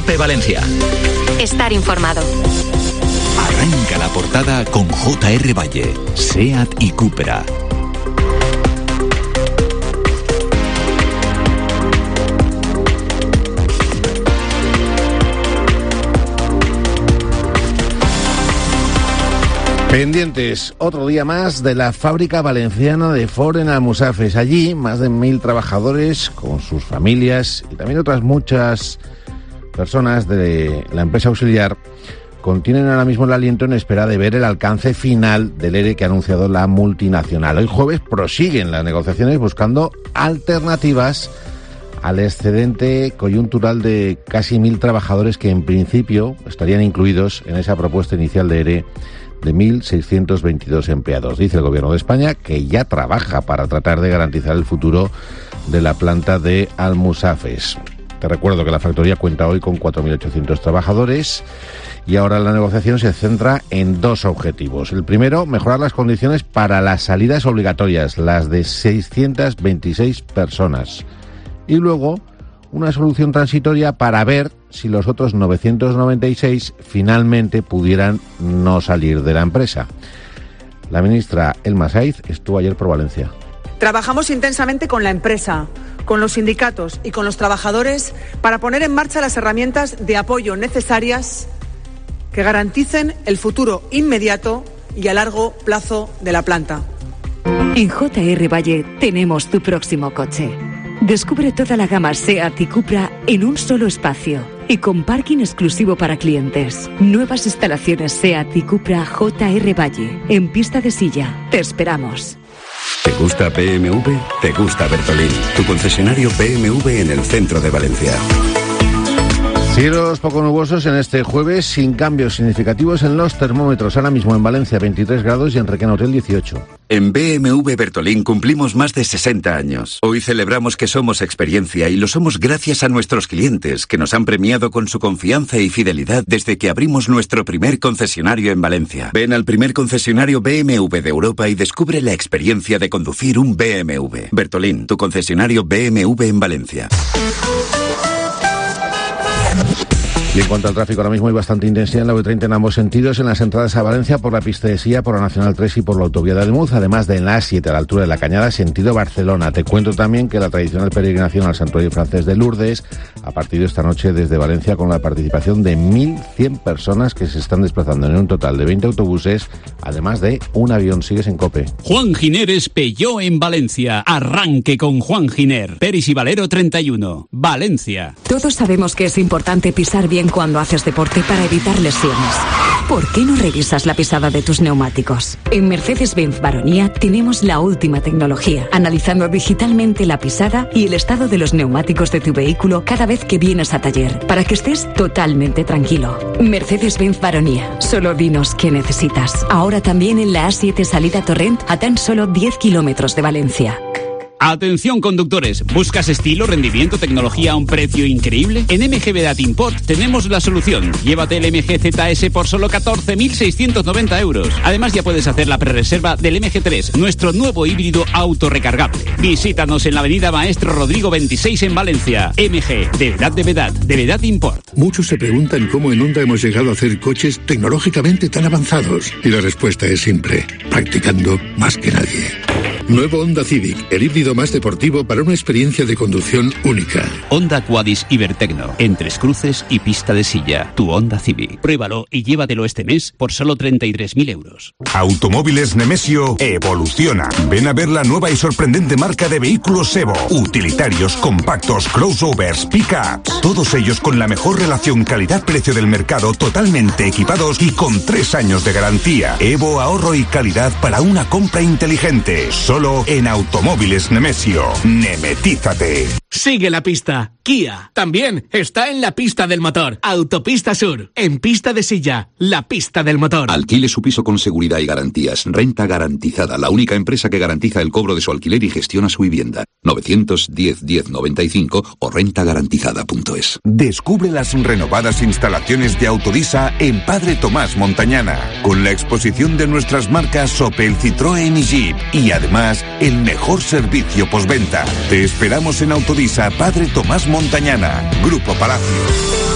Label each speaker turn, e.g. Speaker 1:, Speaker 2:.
Speaker 1: COPE Valencia.
Speaker 2: Estar informado.
Speaker 1: Arranca la portada con J.R. Valle, SEAT y Cupra.
Speaker 3: Pendientes, otro día más de la fábrica valenciana de Ford en Almusafes. Allí, más de 1.000 trabajadores con sus familias y también otras muchas personas de la empresa auxiliar contienen ahora mismo el aliento en espera de ver el alcance final del ERE que ha anunciado la multinacional. Hoy jueves prosiguen las negociaciones buscando alternativas al excedente coyuntural de casi 1.000 trabajadores que en principio estarían incluidos en esa propuesta inicial de ERE de 1.622 empleados. Dice el Gobierno de España que ya trabaja para tratar de garantizar el futuro de la planta de Almusafes. Te recuerdo que la factoría cuenta hoy con 4.800 trabajadores y ahora la negociación se centra en dos objetivos. El primero, mejorar las condiciones para las salidas obligatorias, las de 626 personas. Y luego, una solución transitoria para ver si los otros 996 finalmente pudieran no salir de la empresa. La ministra Elma Saiz estuvo ayer por Valencia.
Speaker 4: Trabajamos intensamente con la empresa, con los sindicatos y con los trabajadores para poner en marcha las herramientas de apoyo necesarias que garanticen el futuro inmediato y a largo plazo de la planta.
Speaker 5: En J.R. Valle tenemos tu próximo coche. Descubre toda la gama SEAT y Cupra en un solo espacio y con parking exclusivo para clientes. Nuevas instalaciones SEAT y Cupra J.R. Valle en Pista de Silla. Te esperamos.
Speaker 6: ¿Te gusta BMW? Te gusta Bertolín, tu concesionario BMW en el centro de Valencia.
Speaker 3: Cielos poco nubosos en este jueves, sin cambios significativos en los termómetros. Ahora mismo en Valencia 23 grados y en Requena Hotel 18.
Speaker 6: En BMW Bertolín cumplimos más de 60 años. Hoy celebramos que somos experiencia y lo somos gracias a nuestros clientes, que nos han premiado con su confianza y fidelidad desde que abrimos nuestro primer concesionario en Valencia. Ven al primer concesionario BMW de Europa y descubre la experiencia de conducir un BMW. Bertolín, tu concesionario BMW en Valencia.
Speaker 3: Y en cuanto al tráfico, ahora mismo hay bastante intensidad en la V30 en ambos sentidos, en las entradas a Valencia por la pista de Silla, por la Nacional 3 y por la autovía de Ademuz, además de en la A7 a la altura de la Cañada, sentido Barcelona. Te cuento también que la tradicional peregrinación al Santuario Francés de Lourdes ha partido esta noche desde Valencia con la participación de 1.100 personas que se están desplazando en un total de 20 autobuses, además de un avión. Sigues en COPE.
Speaker 7: Juan Giner es Peugeot en Valencia. Arranque con Juan Giner. Peris y Valero 31, Valencia.
Speaker 5: Todos sabemos que es importante pisar bien cuando haces deporte para evitar lesiones. ¿Por qué no revisas la pisada de tus neumáticos? En Mercedes-Benz Baronía tenemos la última tecnología, analizando digitalmente la pisada y el estado de los neumáticos de tu vehículo cada vez que vienes a taller, para que estés totalmente tranquilo. Mercedes-Benz Baronía, solo dinos qué necesitas. Ahora también en la A7 salida Torrent a tan solo 10 kilómetros de Valencia.
Speaker 7: Atención conductores, ¿buscas estilo, rendimiento, tecnología a un precio increíble? En MG Vedat Import tenemos la solución. Llévate el MG ZS por solo 14.690 euros. Además ya puedes hacer la prerreserva del MG3, nuestro nuevo híbrido autorrecargable. Visítanos en la avenida Maestro Rodrigo 26 en Valencia. MG, de Vedat Import.
Speaker 8: Muchos se preguntan cómo en Honda hemos llegado a hacer coches tecnológicamente tan avanzados. Y la respuesta es simple, practicando más que nadie. Nuevo Honda Civic, el híbrido más deportivo para una experiencia de conducción única.
Speaker 7: Honda Quadis Ibertecno, en Tres Cruces y Pista de Silla. Tu Honda Civic. Pruébalo y llévatelo este mes por solo 33.000 euros.
Speaker 9: Automóviles Nemesio evoluciona. Ven a ver la nueva y sorprendente marca de vehículos Evo. Utilitarios, compactos, crossovers, pick-ups. Todos ellos con la mejor relación calidad-precio del mercado, totalmente equipados y con 3 años de garantía. Evo, ahorro y calidad para una compra inteligente. Solo en Automóviles Nemesio. Nemetízate.
Speaker 10: Sigue la pista. Kia también está en la pista del motor. Autopista Sur, en Pista de Silla, la pista del motor.
Speaker 6: Alquile su piso con seguridad y garantías. Renta garantizada, la única empresa que garantiza el cobro de su alquiler y gestiona su vivienda. 910-1095 o rentagarantizada.es.
Speaker 9: Descubre las renovadas instalaciones de Autodisa en Padre Tomás Montañana, con la exposición de nuestras marcas Opel, Citroën y Jeep, y además el mejor servicio postventa. Te esperamos en Autodisa Padre Tomás Montañana, Grupo Palacio.